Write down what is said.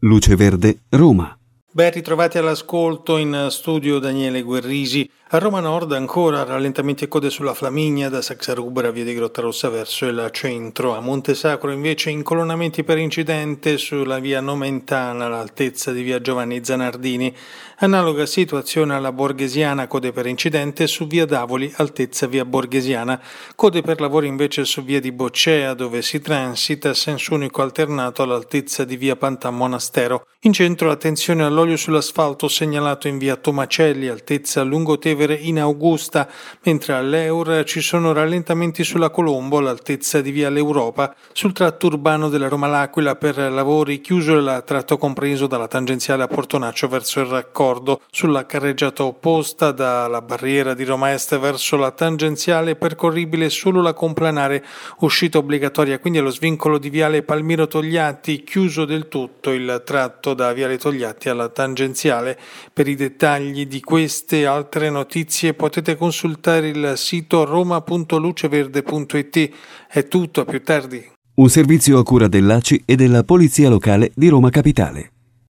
Luce Verde, Roma. Ben ritrovati all'ascolto, in studio Daniele Guerrisi. A Roma Nord ancora rallentamenti e code sulla Flaminia da Saxarubra, via di Grottarossa verso il centro. A Montesacro invece incolonnamenti per incidente sulla via Nomentana all'altezza di via Giovanni Zanardini. Analoga situazione alla Borghesiana, code per incidente su via Davoli, altezza via Borghesiana. Code per lavori invece su via di Boccea, dove si transita a senso unico alternato all'altezza di via Pantan Monastero. In centro attenzione all'olio sull'asfalto segnalato in via Tomacelli, altezza Lungotevere in Augusta, mentre all'Eur ci sono rallentamenti sulla Colombo all'altezza di via l'Europa, sul tratto urbano della Roma-L'Aquila per lavori chiuso il tratto compreso dalla tangenziale a Portonaccio verso il raccordo, sulla carreggiata opposta dalla barriera di Roma Est verso la tangenziale percorribile solo la complanare, uscita obbligatoria quindi allo svincolo di viale Palmiro Togliatti, chiuso del tutto il tratto da viale Togliatti alla tangenziale. Per i dettagli di queste e altre notizie potete consultare il sito roma.luceverde.it. È tutto, a più tardi. Un servizio a cura dell'ACI e della Polizia Locale di Roma Capitale.